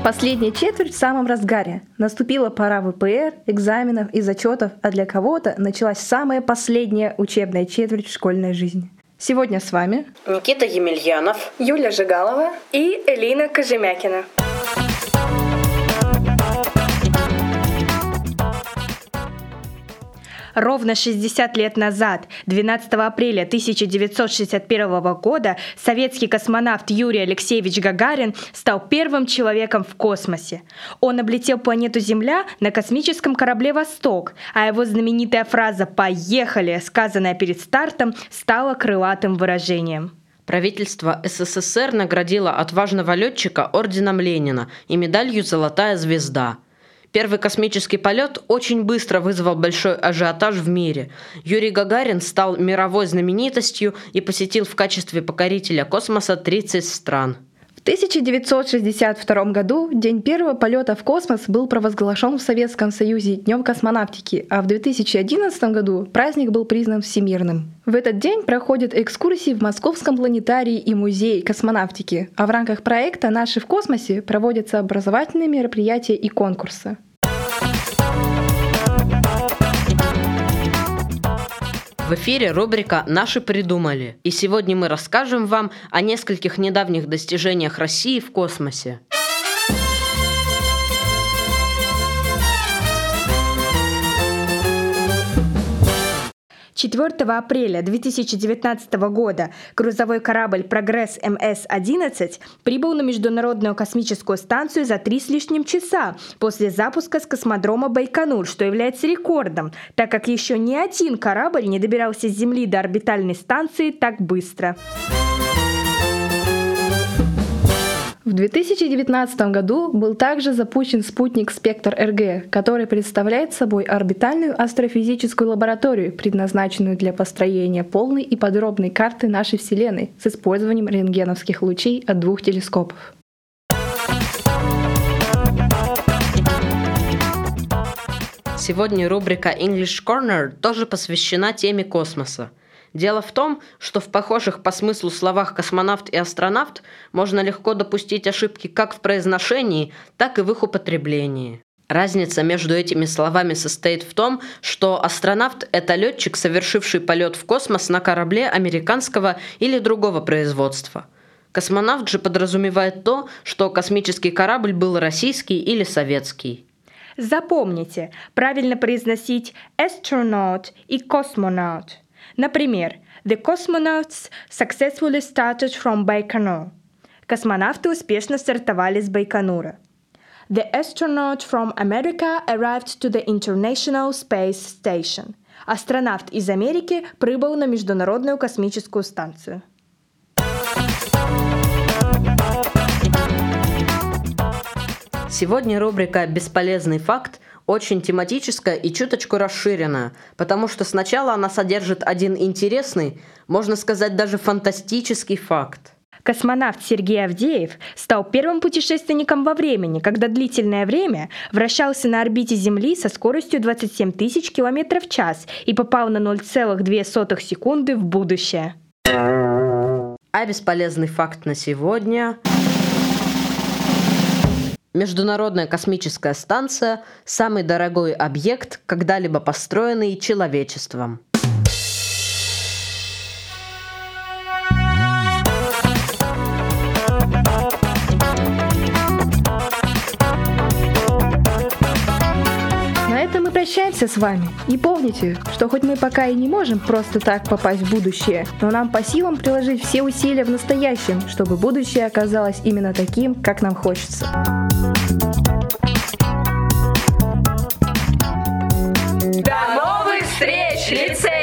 Последняя четверть в самом разгаре. Наступила пора ВПР, экзаменов и зачетов, а для кого-то началась самая последняя учебная четверть в школьной жизни. Сегодня с вами Никита Емельянов, Юля Жигалова и Элина Кожемякина. Ровно 60 лет назад, 12 апреля 1961 года, советский космонавт Юрий Алексеевич Гагарин стал первым человеком в космосе. Он облетел планету Земля на космическом корабле «Восток», а его знаменитая фраза «Поехали!», сказанная перед стартом, стала крылатым выражением. Правительство СССР наградило отважного летчика орденом Ленина и медалью «Золотая звезда». Первый космический полет очень быстро вызвал большой ажиотаж в мире. Юрий Гагарин стал мировой знаменитостью и посетил в качестве покорителя космоса 30 стран. В 1962 году день первого полета в космос был провозглашен в Советском Союзе Днем космонавтики, а в 2011 году праздник был признан всемирным. В этот день проходят экскурсии в Московском планетарии и Музее космонавтики, а в рамках проекта «Наши в космосе» проводятся образовательные мероприятия и конкурсы. В эфире рубрика «Наши придумали». И сегодня мы расскажем вам о нескольких недавних достижениях России в космосе. 4 апреля 2019 года грузовой корабль «Прогресс МС-11» прибыл на Международную космическую станцию за 3 с лишним часа после запуска с космодрома Байконур, что является рекордом, так как еще ни один корабль не добирался с Земли до орбитальной станции так быстро. В 2019 году был также запущен спутник «Спектр-РГ», который представляет собой орбитальную астрофизическую лабораторию, предназначенную для построения полной и подробной карты нашей Вселенной с использованием рентгеновских лучей от 2 телескопов. Сегодня рубрика English Corner тоже посвящена теме космоса. Дело в том, что в похожих по смыслу словах «космонавт» и «астронавт» можно легко допустить ошибки как в произношении, так и в их употреблении. Разница между этими словами состоит в том, что астронавт – это летчик, совершивший полет в космос на корабле американского или другого производства. Космонавт же подразумевает то, что космический корабль был российский или советский. Запомните, правильно произносить astronaut и cosmonaut. Например, The cosmonauts successfully started from Baikonur. Космонавты успешно стартовали с Байконура. The astronaut from America arrived to the International Space Station. Астронавт из Америки прибыл на Международную космическую станцию. Сегодня рубрика «Бесполезный факт» очень тематическая и чуточку расширенная, потому что сначала она содержит один интересный, можно сказать, даже фантастический факт. Космонавт Сергей Авдеев стал первым путешественником во времени, когда длительное время вращался на орбите Земли со скоростью 27 тысяч км в час и попал на 0,2 секунды в будущее. А бесполезный факт на сегодня... Международная космическая станция – самый дорогой объект, когда-либо построенный человечеством. На этом мы прощаемся с вами. И помните, что хоть мы пока и не можем просто так попасть в будущее, но нам по силам приложить все усилия в настоящем, чтобы будущее оказалось именно таким, как нам хочется. До новых встреч, лицей!